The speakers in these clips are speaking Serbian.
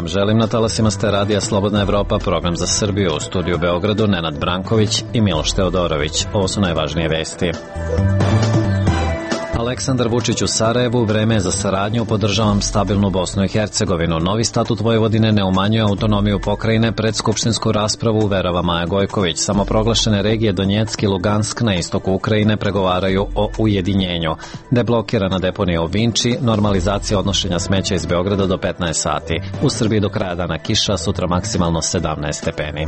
želim, na talasima ste Radija Slobodna Evropa, program za Srbiju. U studiju Beogradu Nenad Branković i Miloš Teodorović. Ovo su najvažnije vesti. Aleksandar Vučić u Sarajevu, vreme je za saradnju, podržavam stabilnu Bosnu i Hercegovinu. Novi statut Vojvodine ne umanjuje autonomiju pokrajine, pred skupštinsku raspravu uverava Maja Gojković. Samoproglašene regije Donjeck i Lugansk na istoku Ukrajine pregovaraju o ujedinjenju. Deblokirana deponija u Vinči, normalizacija odnošenja smeća iz Beograda do 15 sati. U Srbiji do kraja dana kiša, sutra maksimalno 17 stepeni.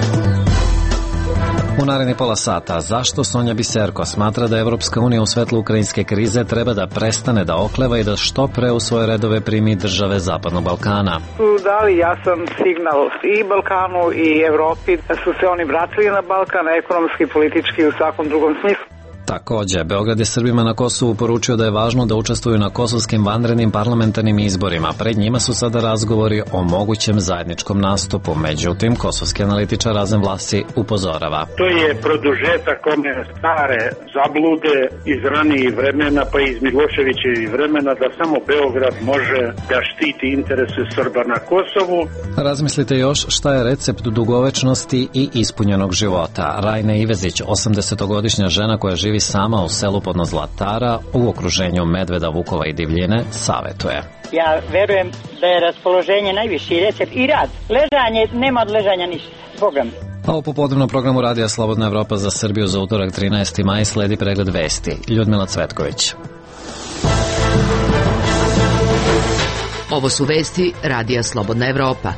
U naredni pola sata, zašto Sonja Biserko smatra da Evropska unija u svetlu ukrajinske krize treba da prestane da okleva i da što pre u svoje redove primi države Zapadnog Balkana? Su dali jasan signal i Balkanu i Evropi da su se oni vratili na Balkan, ekonomski, politički i u svakom drugom smislu. Takođe, Beograd je Srbima na Kosovu poručio da je važno da učestvuju na kosovskim vanrednim parlamentarnim izborima. Pred njima su sada razgovori o mogućem zajedničkom nastupu. Međutim, kosovski analitičar Razem Vlasi upozorava. To je produžetak one stare zablude iz ranijih vremena, pa iz Miloševićevih vremena, da samo Beograd može da štiti interese Srba na Kosovu. Razmislite još šta je recept dugovečnosti i ispunjenog života. Rajna Ivezić, 80-godišnja žena koja živi sama u selu podno Zlatara u okruženju medveda, vukova i divljine, savetuje. Ja verujem da je raspoloženje najviši recept i rad. Ležanje, nema od ležanja ništa. Bogam. A u popodnevnom programu Radija Slobodna Evropa za Srbiju za utorak 13. maj sledi pregled vesti. Ljudmila Cvetković. Ovo su vesti Radija Slobodna Evropa.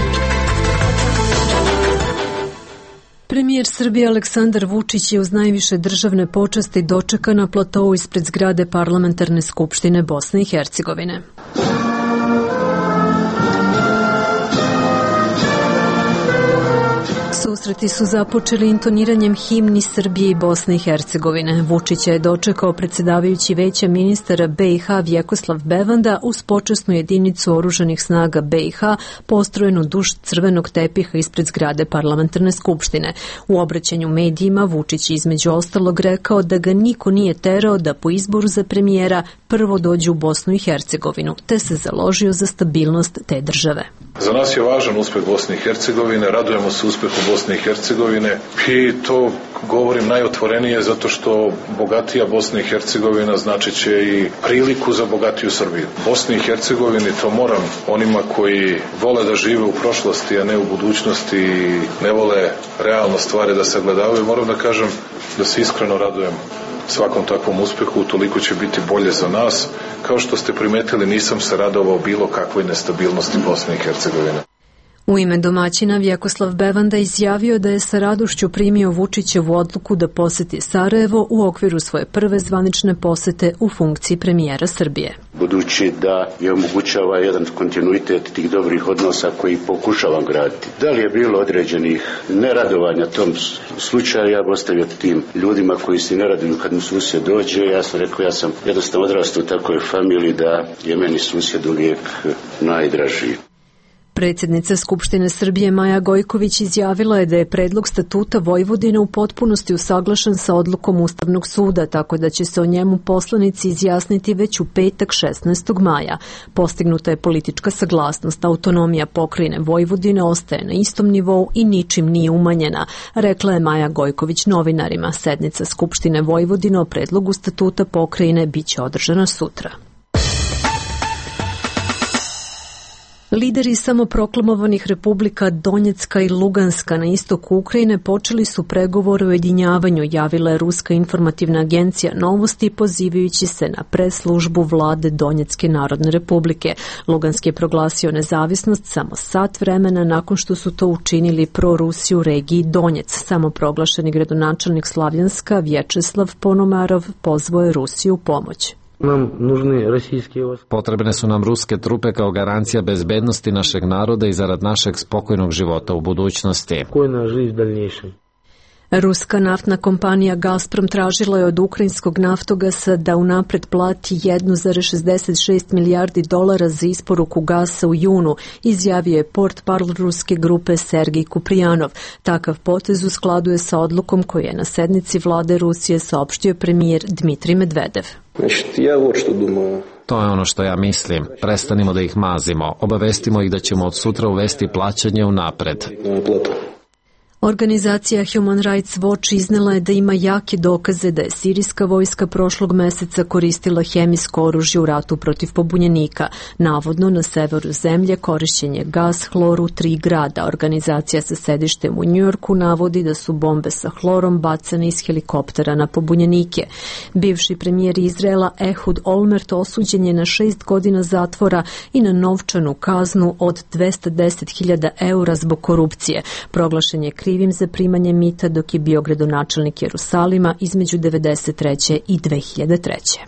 Premijer Srbije Aleksandar Vučić je uz najviše državne počasti dočekan na platou ispred zgrade Parlamentarne skupštine Bosne i Hercegovine. Susreti su započeli intoniranjem himni Srbije i Bosne i Hercegovine. Vučića je dočekao predsjedavajući Veća ministara BiH Vjekoslav Bevanda uz počasnu jedinicu oružanih snaga BiH postrojenu duž crvenog tepiha ispred zgrade Parlamentarne skupštine. U obraćanju medijima Vučić je između ostalog rekao da ga niko nije terao da po izboru za premijera prvo dođe u Bosnu i Hercegovinu, te se založio za stabilnost te države. Za nas je važan uspeh Bosne i Hercegovine, radujemo se uspehu Bosne i Hercegovine i to govorim najotvorenije zato što bogatija Bosna i Hercegovina znači će i priliku za bogatiju Srbiju. Bosni i Hercegovini, to moram onima koji vole da žive u prošlosti, a ne u budućnosti i ne vole realno stvari da sagledavaju, moram da kažem da se iskreno radujem svakom takvom uspehu, toliko će biti bolje za nas. Kao što ste primetili, nisam se radovao bilo kakvoj nestabilnosti Bosne i Hercegovine. U ime domaćina Vjekoslav Bevanda izjavio da je sa radošću primio Vučićevu odluku da poseti Sarajevo u okviru svoje prve zvanične posete u funkciji premijera Srbije. Budući da je omogućava jedan kontinuitet tih dobrih odnosa koji pokušavam graditi. Da li je bilo određenih neradovanja tom slučaju, ja bih ostavio tim ljudima koji se ne raduju kad mu susjed dođe. Ja sam rekao, ja sam jednostavno odrastao u takvoj familiji da je meni susjed uvijek najdražiji. Predsjednica Skupštine Srbije Maja Gojković izjavila je da je predlog statuta Vojvodine u potpunosti usaglašen sa odlukom Ustavnog suda, tako da će se o njemu poslanici izjasniti već u petak 16. maja. Postignuta je politička saglasnost, autonomija pokrajine Vojvodine ostaje na istom nivou i ničim nije umanjena, rekla je Maja Gojković novinarima. Sednica Skupštine Vojvodine o predlogu statuta pokrajine biće održana sutra. Lideri samoproklamovanih republika Donjecka i Luganska na istoku Ukrajine počeli su pregovore o ujedinjavanju, javila je Ruska informativna agencija Novosti pozivajući se na preslužbu vlade Donjecke narodne republike. Lugansk je proglasio nezavisnost samo sat vremena nakon što su to učinili prorusi u regiji Donjec. Samoproglašeni gradonačelnik Slavjanska Vječeslav Ponomarov pozvao je Rusiju u pomoć. Potrebne su nam ruske trupe kao garancija bezbednosti našeg naroda i zarad našeg spokojnog života u budućnosti. Ruska naftna kompanija Gazprom tražila je od ukrajinskog naftogasa da unapred plati 1,66 milijardi dolara za isporuku gasa u junu, izjavio je portparol ruske grupe Sergij Kuprijanov. Takav potez u skladu je sa odlukom koju je na sednici vlade Rusije saopštio premijer Dmitrij Medvedev. To je ono što ja mislim. Prestanimo da ih mazimo. Obavestimo ih da ćemo od sutra uvesti plaćanje unapred. Organizacija Human Rights Watch iznela je da ima jake dokaze da je sirijska vojska prošlog meseca koristila hemijsko oružje u ratu protiv pobunjenika. Navodno na severu zemlje korišćen je gas hlor u 3 grada. Organizacija sa sedištem u Njujorku navodi da su bombe sa hlorom bacane iz helikoptera na pobunjenike. Bivši premijer Izraela Ehud Olmert osuđen je na 6 godina zatvora i na novčanu kaznu od 210.000 eura zbog korupcije. Proglašen je krivim za primanje mita dok je bio gradonačelnik Jerusalima između 1993. i 2003.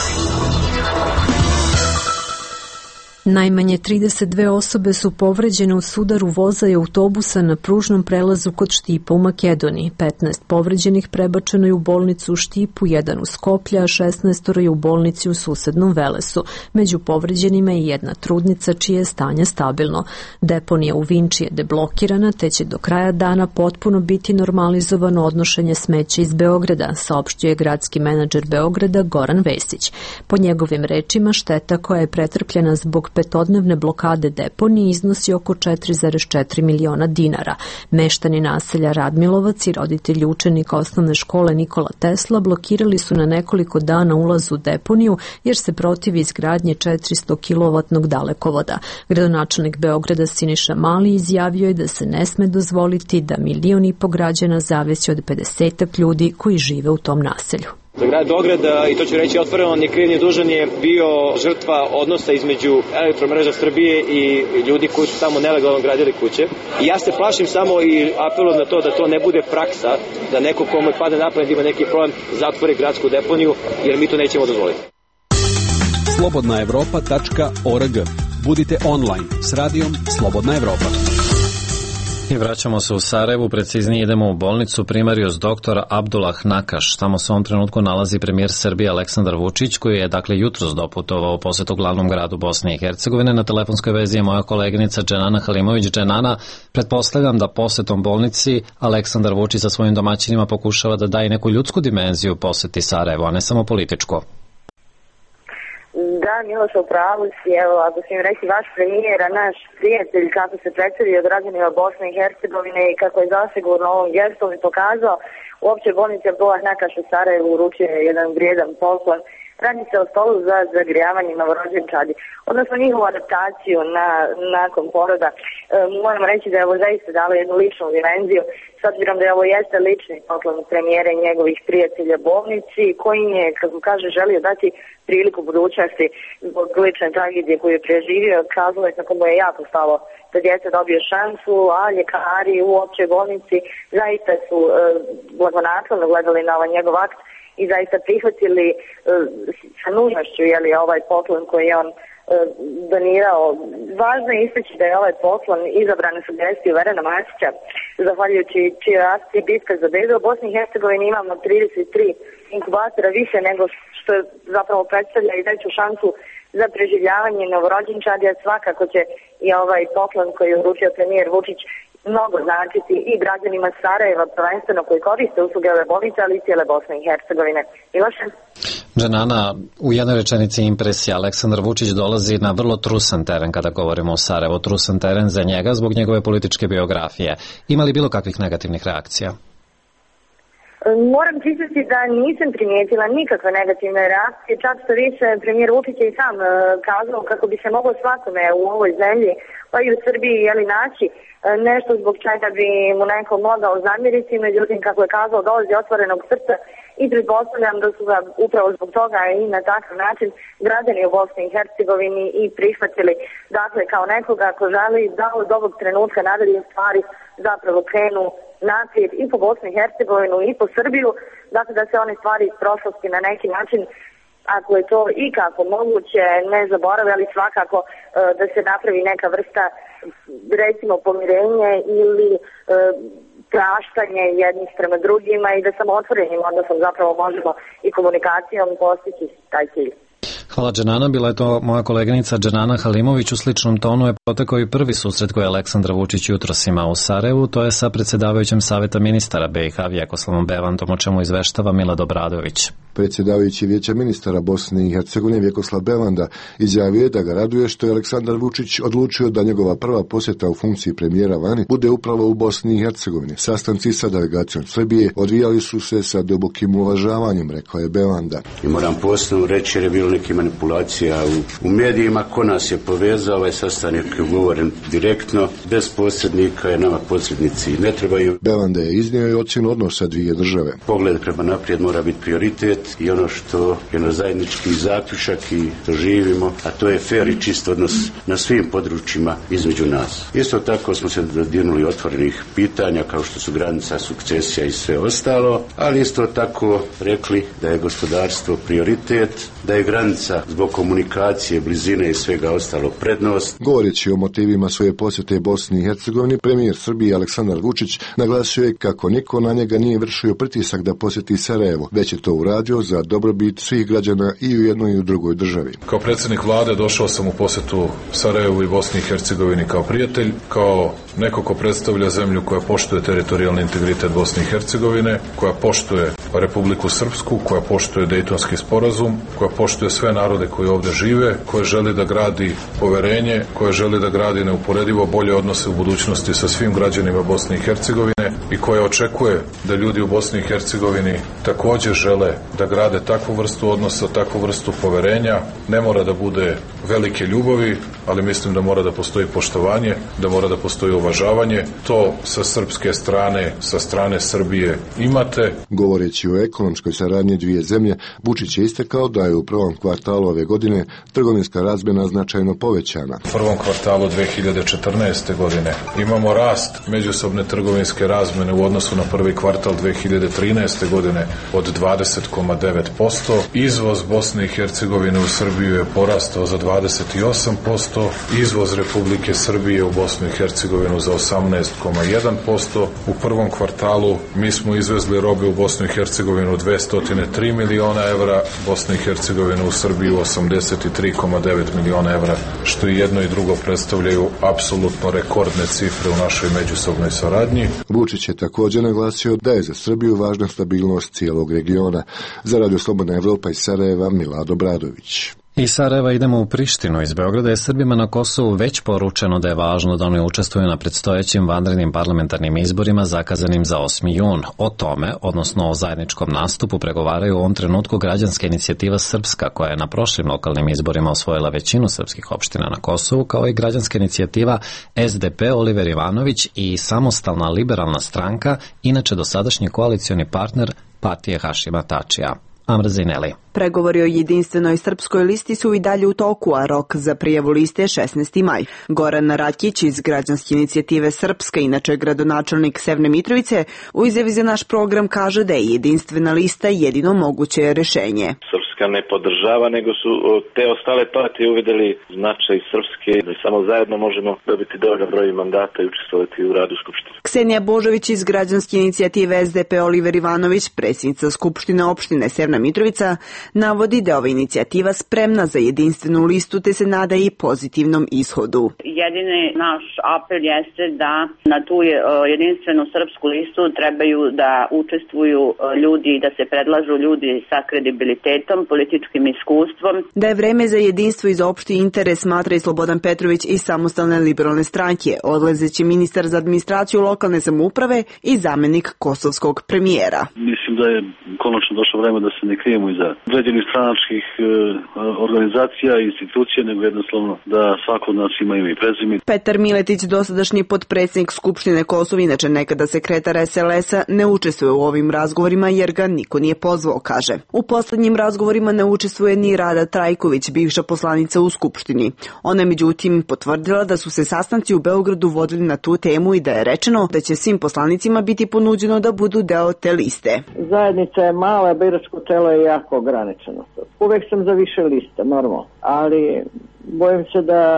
Najmanje 32 osobe su povređene u sudaru voza i autobusa na pružnom prelazu kod Štipa u Makedoniji. 15 povređenih prebačeno je u bolnicu u Štipu, 1 u Skoplja, a 16 je u bolnici u susednom Velesu. Među povređenima je jedna trudnica čije je stanje stabilno. Deponija u Vinči je deblokirana, te će do kraja dana potpuno biti normalizovano odnošenje smeća iz Beograda, saopštio je gradski menadžer Beograda Goran Vesić. Po njegovim rečima, šteta koja je pretrpljena zbog petodnevne blokade deponije iznosi oko 4,4 miliona dinara. Meštani naselja Radmilovac i roditelji učenika osnovne škole Nikola Tesla blokirali su na nekoliko dana ulaz u deponiju jer se protivi izgradnje 400 kilovatnog dalekovoda. Gradonačelnik Beograda Siniša Mali izjavio je da se ne sme dozvoliti da 1,5 miliona građana zavisi od 50 ljudi koji žive u tom naselju. Za grad Beograd, i to ću reći otvoreno, ni kriv ni dužan je bio žrtva odnosa između Elektromreža Srbije i ljudi koji su tamo nelegalno gradili kuće. I ja se plašim samo i apelujem na to da to ne bude praksa, da neko kome pada na pamet ima neki problem zatvori gradsku deponiju, jer mi to nećemo dozvoliti. slobodnaevropa.org. Budite online s radijom Slobodna Evropa. I vraćamo se u Sarajevu, preciznije idemo u bolnicu Primarius dr. Abdullah Nakaš. Tamo se u ovom trenutku nalazi premijer Srbije Aleksandar Vučić, koji je jutros doputovao u posetu glavnom gradu Bosne i Hercegovine. Na telefonskoj vezi je moja koleginica Dženana Halimović. Dženana, pretpostavljam da posetom bolnici Aleksandar Vučić sa svojim domaćinima pokušava da daje neku ljudsku dimenziju poseti Sarajevu, a ne samo političku. Da, Miloš, u pravu si, evo, ako si im reći vaš premijer, a naš prijatelj, kako se predstavio građanima Bosne i Hercegovine i kako je zasigurno ovom gestom i pokazao, u općoj bolnici Abdullah Nakaš u Sarajevu uručio je jedan vrijedan poklon. Radi se o stolu za zagrijavanje novorođenčadi, odnosno njihovu adaptaciju nakon poroda. Moram reći da je ovo zaista dalo jednu ličnu dimenziju, s obzirom da je ovo jeste lični poklon premijera i njegovih prijatelja bolnici, koji je, kako kaže, želio dati priliku budućnosti zbog lične tragedije koju je preživio. Kazalo je kako mu je jako stalo da djeca dobije šansu, a ljekari u općoj bolnici zaista su blagonaklono gledali na ovaj njegov akt i zaista prihvatili sa nužnošću ovaj poklon koji je on donirao. Važno je istaći da je ovaj poklon izabran na sugestiju Verana Matića, zahvaljujući čijoj akciji Bitka za bedu. U Bosni i Hercegovini imamo 33 inkubatora više nego što zapravo predstavlja i veću šansu za preživljavanje novorođenčadi. Svakako će i ovaj poklon koji je uručio premijer Vučić mnogo značiti i građanima Sarajeva, prvenstveno koji koriste usluge ove bolnice, ali i cijele Bosne i Hercegovine. Miloše? Dženana, u jednoj rečenici impresija, Aleksandar Vučić dolazi na vrlo trusan teren kada govorimo o Sarajevu, trusan teren za njega zbog njegove političke biografije. Ima li bilo kakvih negativnih reakcija? Moram priznati da nisam primijetila nikakve negativne reakcije, čak što više premijer Vučić je i sam kazao kako bi se moglo svakome u ovoj zemlji, pa i u Srbiji, naći nešto zbog čega bi mu neko mogao zamjeriti, međutim, kako je kazao, dolazi otvorenog srca i pretpostavljam da su ga upravo zbog toga i na takav način građani u Bosni i Hercegovini i prihvatili, dakle, kao nekoga ko želi da od ovog trenutka nadalje stvari zapravo krenu naprijed i po Bosnu i Hercegovinu i po Srbiju, dakle da se one stvari iz prošlosti na neki način, ako je to i kako moguće, ne zaborave, ali svakako da se napravi neka vrsta, recimo, pomirenje ili praštanje jednih prema drugima i da samo otvorenim odnosom zapravo možemo i komunikacijom postići taj cilj. Hvala Dženana, bila je to moja koleginica Dženana Halimović. U sličnom tonu je protekao i prvi susret koji je Aleksandar Vučić jutros imao u Sarajevu, to je sa predsjedavajućem Saveta ministara BiH Vjekoslavom Bevantom, o čemu izveštava Milad Obradović. Predsjedavajući Vijeća ministara Bosne i Hercegovine Vjekoslav Belanda izjavio je da ga raduje što je Aleksandar Vučić odlučio da njegova prva posjeta u funkciji premijera vani bude upravo u Bosni i Hercegovini. Sastanci sa delegacijom Srbije odvijali su se sa dubokim uvažavanjem, rekao je Belanda. I moram posebno reći jer je bilo neke manipulacija u medijima. Ko nas je povezao, ovaj sastanak je ugovoren direktno, bez posrednika, jer nama posrednici ne trebaju. Belanda je iznio i ocjenu odnosa dvije države. Pogled prema naprijed mora biti prioritet i ono što je na zajednički zaključak i to živimo, a to je fer i čist odnos na svim područjima između nas. Isto tako smo se dodirnuli otvorenih pitanja kao što su granica, sukcesija i sve ostalo, ali isto tako rekli da je gospodarstvo prioritet, da je granica zbog komunikacije, blizine i svega ostalo prednost. Govoreći o motivima svoje posjete Bosni i Hercegovini, premijer Srbije Aleksandar Vučić naglasio je kako niko na njega nije vršio pritisak da posjeti Sarajevo, već je to uradio za dobrobit svih građana i u jednoj i u drugoj državi. Kao predsjednik vlade došao sam u posjetu Sarajevu i Bosni i Hercegovini kao prijatelj, kao neko ko predstavlja zemlju koja poštuje teritorijalni integritet Bosne i Hercegovine, koja poštuje Republiku Srpsku, koja poštuje Dejtonski sporazum, koja poštuje sve narode koji ovdje žive, koja želi da gradi poverenje, koja želi da gradi neuporedivo bolje odnose u budućnosti sa svim građanima Bosne i Hercegovine i koja očekuje da ljudi u Bosni i Hercegovini također žele da grade takvu vrstu odnosa, takvu vrstu poverenja. Ne mora da bude velike ljubavi, ali mislim da mora da postoji poštovanje, da mora da postoji uvažavanje. To sa srpske strane, sa strane Srbije imate. Govoreći o ekonomskoj saradnji dvije zemlje, Vučić je istakao da je u prvom kvartalu ove godine trgovinska razmjena značajno povećana. U prvom kvartalu 2014. godine imamo rast međusobne trgovinske razmjene u odnosu na prvi kvartal 2013. godine od 20,9%. Izvoz Bosne i Hercegovine u Srbiju je porastao za 28%, izvoz Republike Srbije u Bosnu i Hercegovinu za 18,1%. U prvom kvartalu mi smo izvezli robe u Bosnu i Hercegovinu 203 miliona evra, Bosna i Hercegovina u Srbiju 83,9 miliona evra, što i jedno i drugo predstavljaju apsolutno rekordne cifre u našoj međusobnoj saradnji. Vučić je također naglasio da je za Srbiju važna stabilnost cijelog regiona. Za Radio Slobodna Evropa iz Sarajeva, Milado Bradović. Iz Sarajeva idemo u Prištinu. Iz Beograda je Srbima na Kosovu već poručeno da je važno da oni učestvuju na predstojećim vanrednim parlamentarnim izborima zakazanim za 8. jun. O tome, odnosno o zajedničkom nastupu, pregovaraju u ovom trenutku građanska inicijativa Srpska, koja je na prošlim lokalnim izborima osvojila većinu srpskih opština na Kosovu, kao i građanska inicijativa SDP Oliver Ivanović i samostalna liberalna stranka, inače dosadašnji koalicioni partner partije Hašima Tačija. Amrzineli. Pregovori o jedinstvenoj srpskoj listi su i dalje u toku, a rok za prijavu liste je 16. maj. Goran Rakić iz građanske inicijative Srpska, inače gradonačelnik Severne Mitrovice, u izjavi za naš program kaže da je jedinstvena lista jedino moguće rješenje. Srpska ne podržava, nego su te ostale partije uvidjeli značaj Srpske, da samo zajedno možemo dobiti dovoljan broj mandata i učestvovati u radu Skupštine. Ksenija Božović iz građanske inicijative SDP Oliver Ivanović, predsjednica Skupštine opštine Severna Mitrovica, navodi da je ova inicijativa spremna za jedinstvenu listu te se nada i pozitivnom ishodu. Jedini naš apel jeste da na tu jedinstvenu srpsku listu trebaju da učestvuju ljudi, da se predlažu ljudi sa kredibilitetom, političkim iskustvom. Da je vreme za jedinstvo i za opšti interes smatra i Slobodan Petrović iz Samostalne liberalne stranke, odlazeći ministar za administraciju lokalne samouprave i zamenik kosovskog premijera. Mislim da je konačno došlo vreme da se ne krijemo iza određenih stranačkih organizacija i institucija, nego jednostavno da svako od nas ima ime i prezime. Petar Miletić, dosadašnji potpredsjednik Skupštine Kosova, inače nekada sekretar SLS-a, ne učestvuje u ovim razgovorima jer ga niko nije pozvao, kaže. U poslednjim razgovorima ne učestvuje ni Rada Trajković, bivša poslanica u Skupštini. Ona je međutim potvrdila da su se sastanci u Beogradu vodili na tu temu i da je rečeno da će svim poslanicima biti ponuđeno da budu deo te liste. Zajednica je mala, biračko telo je jako ograničeno. Uvek sam za više liste, normalno, ali bojim se da se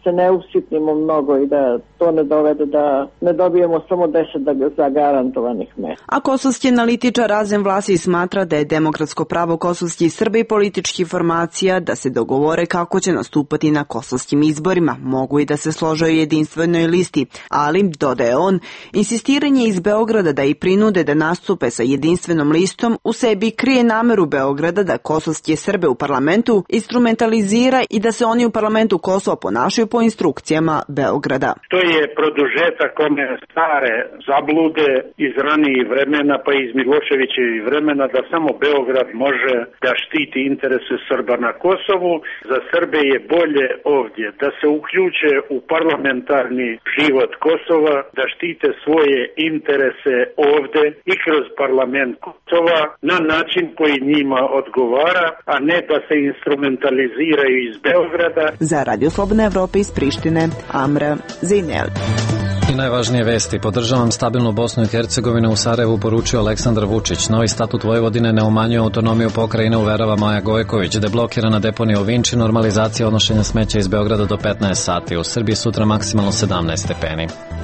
se ne usitnimo mnogo i da to ne dovede da ne dobijemo samo 10 zagarantovanih mesta. A kosovski analitičar Razem Vlasić smatra da je demokratsko pravo kosovskih Srba i političkih formacija da se dogovore kako će nastupati na kosovskim izborima. Mogu i da se slože u jedinstvenoj listi, ali, dodaje on, insistiranje iz Beograda da i prinude da nastupe sa jedinstvenom listom u sebi krije nameru Beograda da kosovske Srbe u parlamentu instrumentalizira i da se oni u parlamentu Kosova ponašaju po instrukcijama Beograda. To je produžetak one stare zablude iz ranijih vremena, pa iz Miloševićevih vremena, da samo Beograd može da štiti interese Srba na Kosovu. Za Srbe je bolje ovdje da se uključe u parlamentarni život Kosova, da štite svoje interese ovdje i kroz parlament Kosova na način koji njima odgovara, a ne da se instrumentaliziraju iz Beograda. Za Radio Slobodna Evropa iz Prištine, Amra Zejnel. I najvažnije vesti. Podržavam stabilnu Bosnu i Hercegovinu, u Sarajevu poručio Aleksandar Vučić. Novi statut Vojvodine ne umanjuje autonomiju pokrajine, uverava Maja Gojković. Deblokirana deponija u Vinči, normalizacija odnošenja smeća iz Beograda do 15 sati. U Srbiji sutra maksimalno 17 stepeni.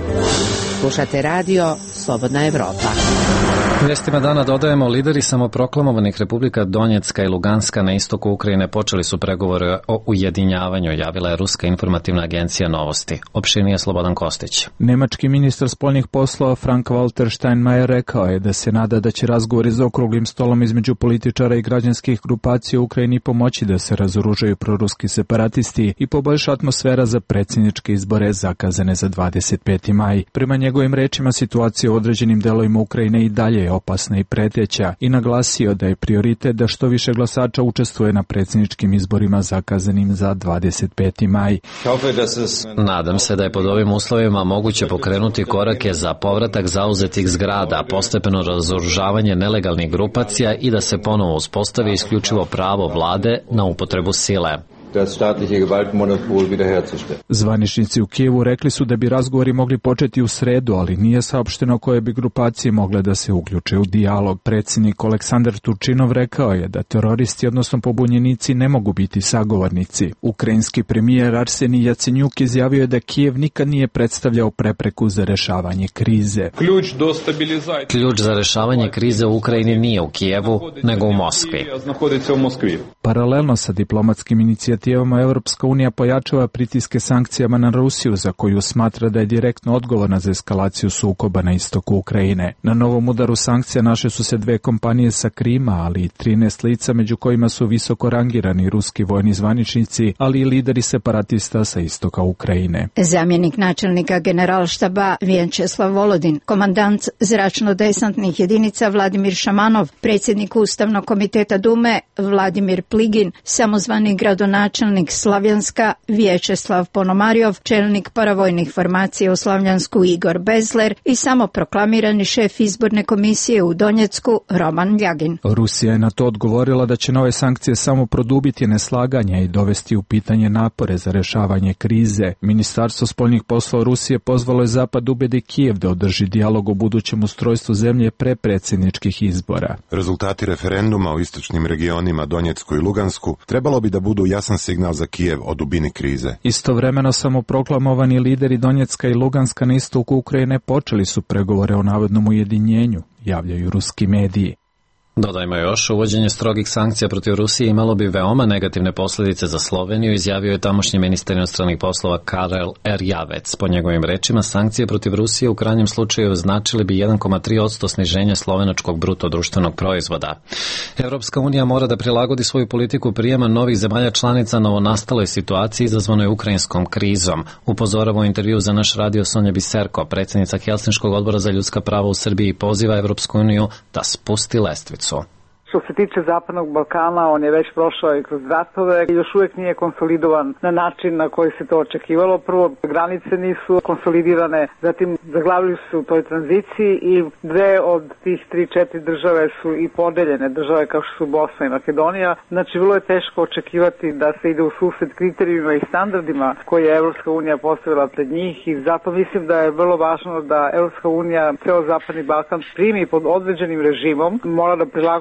Slušate radio Slobodna Evropa. Vestima dana dodajemo, lideri samoproklamovanih republika Donjecka i Luganska na istoku Ukrajine počeli su pregovore o ujedinjavanju, javila je Ruska informativna agencija Novosti. Opširnije Slobodan Kostić. Nemački ministar spoljnih poslova Frank-Walter Steinmeier rekao je da se nada da će razgovori za okruglim stolom između političara i građanskih grupacija u Ukrajini pomoći da se razoružaju proruski separatisti i poboljša atmosfera za predsjedničke izbore zakazane za 25. maj. Prema njegovim rečima, situacija u određenim delovima Ukrajine i dalje je opasna i preteća i naglasio da je prioritet da što više glasača učestvuje na predsjedničkim izborima zakazanim za 25. maj. Nadam se da je pod ovim uslovima moguće pokrenuti korake za povratak zauzetih zgrada, postepeno razoružavanje nelegalnih grupacija i da se ponovo uspostavi isključivo pravo vlade na upotrebu sile. Zvaničnici u Kijevu rekli su da bi razgovori mogli početi u sredu, ali nije saopšteno koje bi grupacije mogle da se uključe u dijalog. Predsjednik Aleksandar Turčinov rekao je da teroristi, odnosno pobunjenici, ne mogu biti sagovornici. Ukrajinski premijer Arsenij Jacenjuk izjavio je da Kijev nikad nije predstavljao prepreku za rešavanje krize. Ključ za rešavanje krize u Ukrajini nije u Kijevu, nego u Moskvi. Paralelno sa diplomatskim inicijativama, Evropska unija pojačava pritiske sankcijama na Rusiju, za koju smatra da je direktno odgovorna za eskalaciju sukoba na istoku Ukrajine. Na novom udaru sankcija našle su se 2 kompanije sa Krima, ali i 13 lica, među kojima su visoko rangirani ruski vojni zvaničnici, ali i lideri separatista sa istoka Ukrajine. Zamjenik načelnika generalštaba Vjenčeslav Volodin, komandant zračno-desantnih jedinica Vladimir Šamanov, predsjednik Ustavnog komiteta Dume Vladimir Pligin, samozvani gradonačelnik Slavjanska Vječeslav Ponomarjov, čelnik paravojnih formacija u Slavjansku Igor Bezler i samoproklamirani šef izborne komisije u Donjecku Roman Ljagin. Rusija je na to odgovorila da će nove sankcije samo produbiti neslaganja i dovesti u pitanje napore za rešavanje krize. Ministarstvo spoljnih poslova Rusije pozvalo je Zapad ubedi Kijev da održi dijalog o budućem ustrojstvu zemlje pre predsjedničkih izbora. Rezultati referenduma u istočnim regionima Donjecku i Lugansku trebalo bi da budu jasan signal za Kijev o dubini krize. Istovremeno samoproklamovani lideri Donjecka i Luganska na istoku Ukrajine počeli su pregovore o navodnom ujedinjenju, javljaju ruski mediji. Dodajmo još, uvođenje strogih sankcija protiv Rusije imalo bi veoma negativne posljedice za Sloveniju, izjavio je tamošnji ministar inostranih poslova Karel Erjavec. Po njegovim rečima, sankcije protiv Rusije u krajnjem slučaju značili bi 1,3% sniženja slovenačkog bruto društvenog proizvoda. Evropska unija mora da prilagodi svoju politiku prijema novih zemalja članica novonastaloj situaciji izazvanoj ukrajinskom krizom. Upozorava u intervju za naš radio Sonja Biserko, predsjednica Helsinškog odbora za ljudska prava u Srbiji, poziva Evropsku uniju da spusti lestvicu. Što se tiče Zapadnog Balkana, on je već prošao i kroz ratove i još uvijek nije konsolidovan na način na koji se to očekivalo. Prvo, granice nisu konsolidirane, zatim zaglavili su u toj tranziciji i 2 od tih 3-4 države su i podeljene države kao što su Bosna i Makedonija. Znači, vrlo je teško očekivati da se ide u susret kriterijima i standardima koje je Evropska unija postavila pred njih i zato mislim da je vrlo važno da Evropska unija ceo Zapadni Balkan primi pod određenim režimom, mora da prilagodi politiku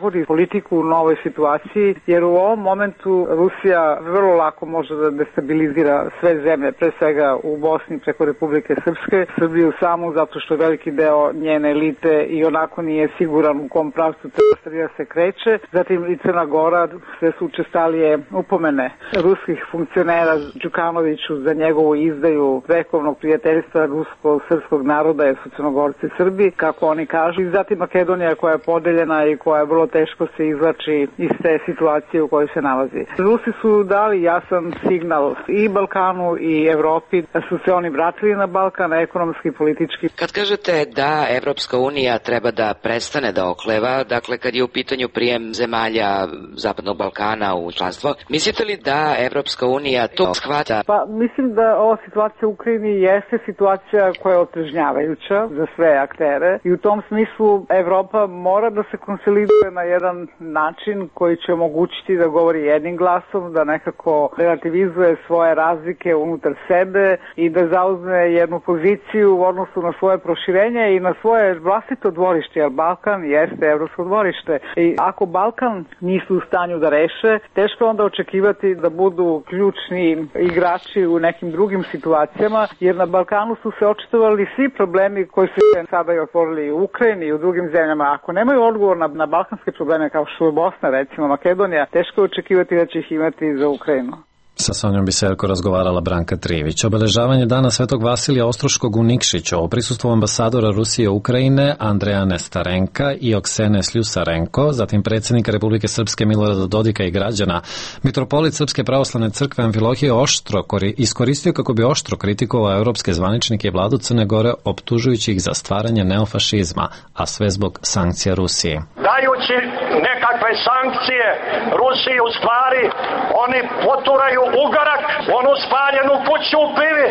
politiku u novoj situaciji, jer u ovom momentu Rusija vrlo lako može da destabilizira sve zemlje, pre svega u Bosni preko Republike Srpske, Srbiju samu, zato što veliki deo njene elite i onako nije siguran u kom pravcu Srbija se kreće. Zatim i Crna Gora, sve su učestalije upomene ruskih funkcionera Đukanoviću za njegovu izdaju vekovnog prijateljstva rusko-srpskog naroda, jer su Crnogorci Srbi, kako oni kažu. I zatim Makedonija koja je podeljena i koja vrlo teško se izvlači iz te situacije u kojoj se nalazi. Rusi su dali jasan signal i Balkanu i Evropi da su se oni vratili na Balkan, ekonomski i politički. Kad kažete da Evropska unija treba da prestane da okleva, dakle kad je u pitanju prijem zemalja Zapadnog Balkana u članstvo, mislite li da Evropska unija to shvata? Pa mislim da ova situacija u Ukrajini jeste situacija koja je otrežnjavajuća za sve aktere i u tom smislu Evropa mora da se konsoliduje na jedan način koji će omogućiti da govori jednim glasom, da nekako relativizuje svoje razlike unutar sebe i da zauzme jednu poziciju u odnosu na svoje proširenje i na svoje vlastito dvorište, jer Balkan jeste evropsko dvorište. I ako Balkan nisu u stanju da reše, teško onda očekivati da budu ključni igrači u nekim drugim situacijama, jer na Balkanu su se očitovali svi problemi koji su se sada i otvorili u Ukrajini i u drugim zemljama. Ako nemaju odgovor na balkanske probleme kao što je Bosna, recimo Makedonija, teško je očekivati da će ih imati za Ukrajinu. Sa Sonjom Biserko razgovarala Branka Trivić. Obeležavanje Dana Svetog Vasilija Ostroškog u Nikšiću u prisustvu ambasadora Rusije Ukrajine Andreja Nestarenka i Oksene Sljusarenko, zatim predsjednika Republike Srpske Milorada Dodika i građana, mitropolit Srpske pravoslavne crkve Amfilohije oštro iskoristio kako bi oštro kritikovao europske zvaničnike i vladu Crne Gore, optužujući ih za stvaranje neofašizma, a sve zbog sankcija Rusiji. Dajući nekakve sankcije Rusiji, u stvari oni poturaju ugarak, onu spaljenu kuću u Plivi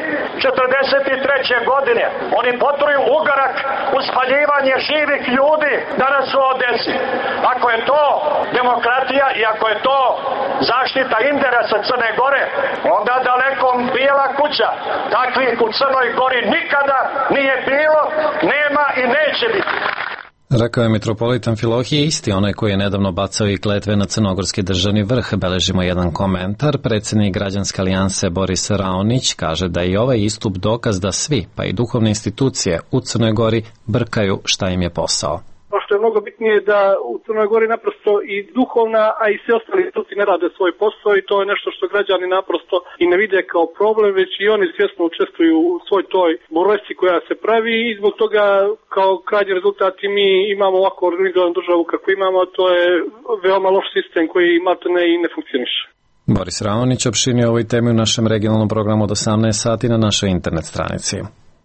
43. godine. Oni poturuju ugarak u spaljivanje živih ljudi danas u Odesi. Ako je to demokratija i ako je to zaštita interesa Crne Gore, onda daleko bijela kuća. Takvih u Crnoj Gori nikada nije bilo, nema i neće biti. Rekao je mitropolit Amfilohije, isti onaj koji je nedavno bacao i kletve na crnogorski državni vrh. Beležimo jedan komentar. Predsjednik Građanske alijanse Boris Raonić kaže da je ovaj istup dokaz da svi, pa i duhovne institucije u Crnoj Gori brkaju šta im je posao. Što je mnogo bitnije da u Crnoj Gori naprosto i duhovna, a i sve ostali institucije ne rade svoj posao i to je nešto što građani naprosto i ne vide kao problem, već i oni svjesno učestvuju u svoj toj bolesti koja se pravi i zbog toga kao krajnji rezultat i mi imamo ovako organizovanu državu kako imamo, a to je veoma loš sistem koji maltene i ne funkcioniše. Boris Raonić opširnio ovoj temi u našem regionalnom programu od 18 sati na našoj internet stranici.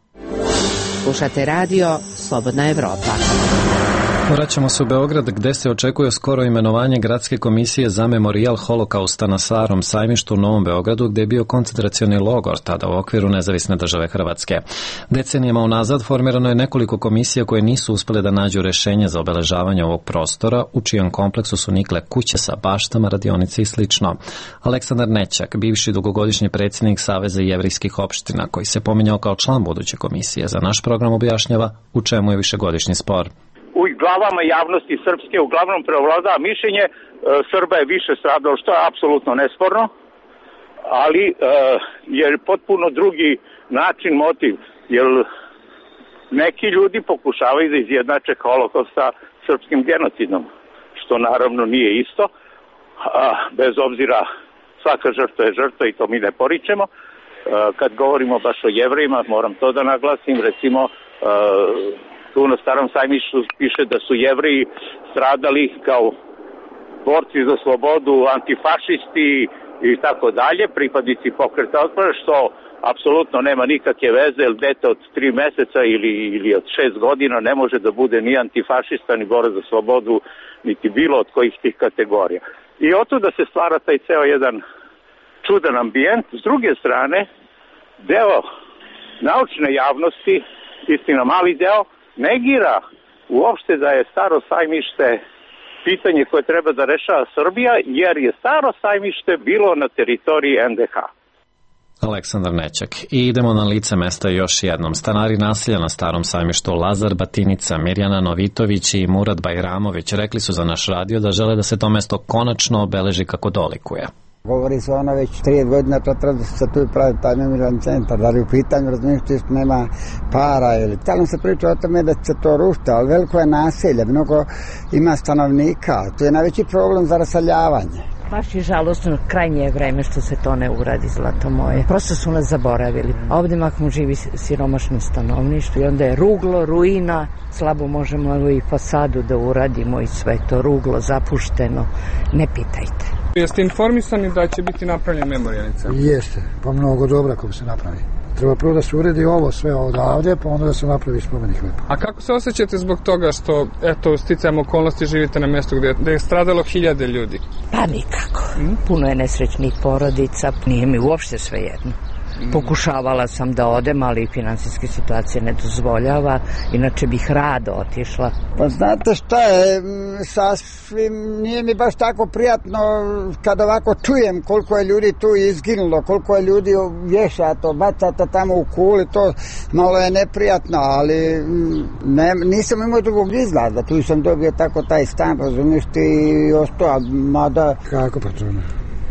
Slušate radio Slobodna Evropa. Vraćamo se u Beograd gde se očekuje skoro imenovanje Gradske komisije za memorijal holokausta na Starom sajmištu u Novom Beogradu gde je bio koncentracioni logor, tada u okviru Nezavisne države Hrvatske. Decenijama unazad formirano je nekoliko komisija koje nisu uspele da nađu rešenje za obeležavanje ovog prostora, u čijem kompleksu su nikle kuće sa baštama, radionice i slično. Aleksandar Nećak, bivši dugogodišnji predsjednik Saveza jevrejskih opština, koji se pominjao kao član buduće komisije, za naš program objašnjava u čemu je višegodišnji spor. U glavama javnosti srpske uglavnom preovladava mišljenje Srba je više stradalo, što je apsolutno nesporno, ali je potpuno drugi način, motiv, jer neki ljudi pokušavaju da izjednače holokaust sa srpskim genocidom, što naravno nije isto, bez obzira svaka žrtva je žrtva i to mi ne poričemo. Kad govorimo baš o Jevrejima, moram to da naglasim, recimo tu na Starom sajmištu piše da su Jevreji stradali kao borci za slobodu, antifašisti i tako dalje, pripadnici pokreta otpora, što apsolutno nema nikakve veze, jer dete od 3 meseca ili od 6 godina ne može da bude ni antifašista, ni borac za slobodu, niti bilo od kojih tih kategorija. I otuda se stvara taj ceo jedan čudan ambijent. S druge strane, deo naučne javnosti, istina mali deo, negira uopšte da je Staro sajmište pitanje koje treba da rešava Srbija, jer je Staro sajmište bilo na teritoriji NDH. Aleksandar Nećak. I idemo na lice mesta još jednom. Stanari naselja na Starom sajmištu Lazar Batinica, Mirjana Novitović i Murat Bajramović rekli su za naš radio da žele da se to mesto konačno obeleži kako dolikuje. Govori se ono već 30 godina to treba da se tu pravi taj memorijalni centar, da li u pitanju razmišljati isto nema para ili talom se priča o tome da se to rušta, ali veliko je naselje, mnogo ima stanovnika, to je najveći problem za raseljavanje. Baš je žalostno, krajnje je vreme što se to ne uradi, zlato moje. Prosto su nas zaboravili. A ovdje makmo živi siromašno stanovništvo i onda je ruglo, ruina, slabo možemo i fasadu da uradimo i sve to ruglo, zapušteno. Ne pitajte. Jeste informisani da će biti napravljen memorijalni centar? Jeste, pa mnogo dobro ako se napravi. Treba prvo da se uredi ovo sve odavde, pa onda da se napravi spomenik lepo. A kako se osjećate zbog toga što, eto, sticajem okolnosti živite na mjestu gdje je stradalo 1000 ljudi? Pa nikako. Puno je nesrećnih porodica, nije mi uopšte svejedno. Pokušavala sam da odem, ali finansijska situacija ne dozvoljava, inače bih rado otišla. Pa znate šta je, sasvim nije mi baš tako prijatno kad ovako čujem koliko je ljudi tu izginulo, koliko je ljudi vješato, bacata tamo u kuli, to malo je neprijatno, ali nisam imao drugog izgleda, tu sam dobio tako taj stan, razumiješ ti, i ostao, mada... Kako pa to ne?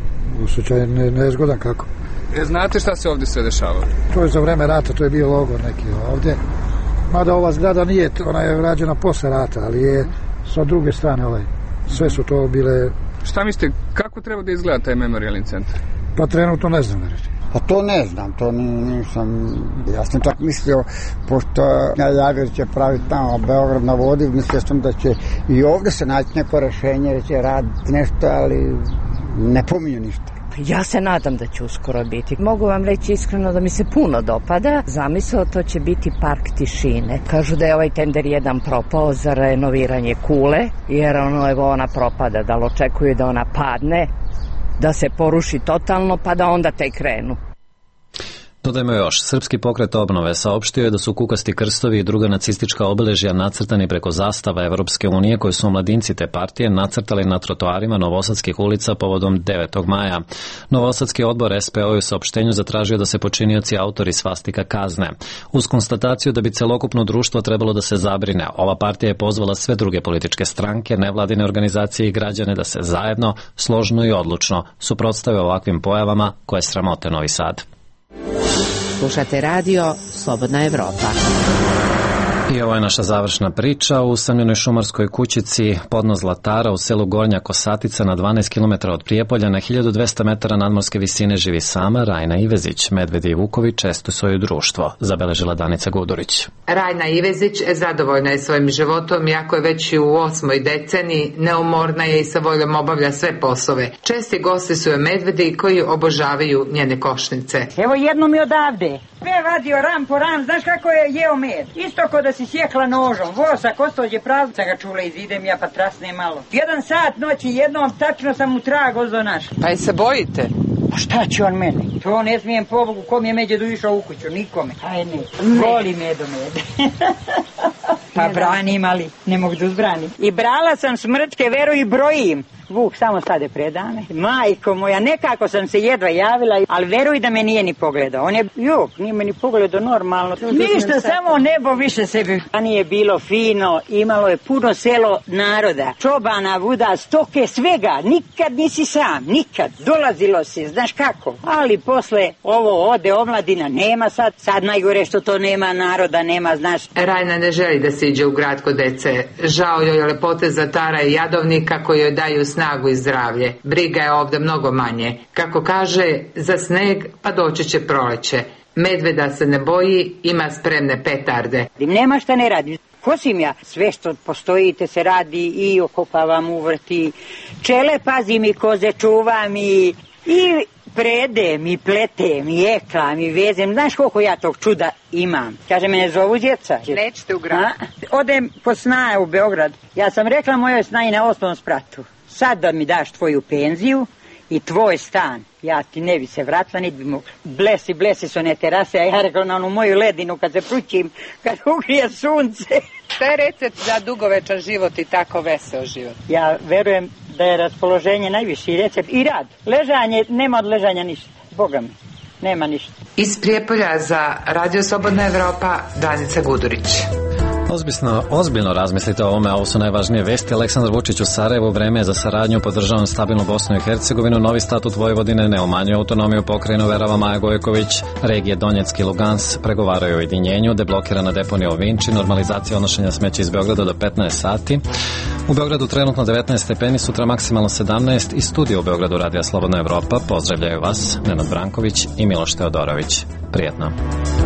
Osjećaj nezgodan kako? Znate šta se ovdje sve dešavalo? To je za vreme rata, to je bio logor neki ovdje. Mada ova zgrada nije, ona je rađena posle rata, ali je sa druge strane sve su to bile... Šta mislite, kako treba da izgleda taj memorijalni centar? Pa trenutno ne znam reći. Pa to ne znam, to nisam... Ja sam čak mislio, pošto ja javio da će praviti tamo Beograd na vodi, mislio sam da će i ovdje se naći neko rešenje, da će raditi nešto, ali ne pominju ništa. Ja se nadam da će uskoro biti. Mogu vam reći iskreno da mi se puno dopada. Zamisao to će biti park tišine. Kažu da je ovaj tender jedan propao za renoviranje kule, jer ona propada, da li očekuju da ona padne, da se poruši totalno, pa da onda tek krenu. Dodajmo još, Srpski pokret obnove saopštio je da su kukasti krstovi i druga nacistička obeležja nacrtani preko zastava Evropske unije koje su mladinci te partije nacrtali na trotoarima novosadskih ulica povodom 9. maja. Novosadski odbor SPO je u saopštenju zatražio da se počinioci autori svastika kazne. Uz konstataciju da bi celokupno društvo trebalo da se zabrine, ova partija je pozvala sve druge političke stranke, nevladine organizacije i građane da se zajedno, složno i odlučno suprotstave ovakvim pojavama koje sramote Novi Sad. Slušate radio Slobodna Evropa. I ovo je naša završna priča. U usamljenoj šumarskoj kućici podno Zlatara u selu Gornja Kosatica na 12 km od Prijepolja na 1200 metara nadmorske visine živi sama Rajna Ivezić. Medvedi i vukovi često svoje društvo, zabeležila Danica Gudurić. Rajna Ivezić zadovoljna je svojim životom, iako je već u 8. deceniji, neumorna je i sa voljom obavlja sve poslove. Česti gosti su joj medvedi koji obožavaju njene košnice. Evo jedno mi odavde. Sve vadio ram po ram, znaš kako je jeo med? Isto ko da si sjekla nožom. Vosa, kostođe pravca ga čula, izidem ja pa trasne malo. 1 sat noći jednom, tačno sam u trag ozdo našla. Pa i se bojite? A šta će on mene? To ne smijem pobogu, kom je međe došao u kuću, nikome. Aj ne, voli medo med. Pa branim, ali ne mogu da uzbranim. I brala sam smrčke, veru i brojim. Vuk samo stade predane. Majko moja, nekako sam se jedva javila, ali veruj da me nije ni pogledao. On je, nije me ni pogledao normalno. Ništa, samo nebo više sebi. Nije bilo fino, imalo je puno selo naroda. Čobana, vuda, stoke, svega. Nikad nisi sam, nikad. Dolazilo si, znaš kako. Ali posle ovo ode omladina, nema sad najgore što to nema naroda, nema, znaš. Rajna ne želi da se iđe u grad kod dece. Žao joj lepote Zlatara i Jadovnika koji joj daju snagu i zdravlje. Briga je ovdje mnogo manje. Kako kaže, za sneg pa doći će proleće. Medveda se ne boji, ima spremne petarde. Nema šta ne radi. Kosim ja, sve što postoji te se radi i okopavam u vrti. Čele pazim i koze čuvam i predem i pletem i eklam i vezem. Znaš koliko ja tog čuda imam? Kaže, mene zovu djeca. Nećete u grad? Odem po snaje u Beograd. Ja sam rekla mojoj snaji na 8. spratu. Sad da mi daš tvoju penziju i tvoj stan. Ja ti ne bi se vratila, niti bi mu blesi su one terase, a ja rekla na onu moju ledinu kad se prućim, kad ugrije sunce. Šta je recept za dugovečan život i tako veseo život? Ja verujem da je raspoloženje najviši recept i rad. Ležanje, nema od ležanja ništa, Boga mi. nema ništa. Iz Prijepolja za Radio Slobodna Evropa, Danica Gudurić. Ozbiljno razmislite o ovome, ovo su najvažnije vesti. Aleksandar Vučić u Sarajevu, vreme je za saradnju, podržavam stabilnu Bosnu i Hercegovinu, novi statut Vojvodine ne umanjuje autonomiju pokrajine, uverava Maja Gojković, regije Donjeck i Lugansk pregovaraju o ujedinjenju, deblokirana deponija u Vinči, normalizacija odnošenja smeća iz Beograda do 15 sati. U Beogradu trenutno 19 stepeni, sutra maksimalno 17 i studio u Beogradu Radija Slobodna Evropa. Pozdravljaju vas Nenad Branković i Miloš Teodorović. Prijetno.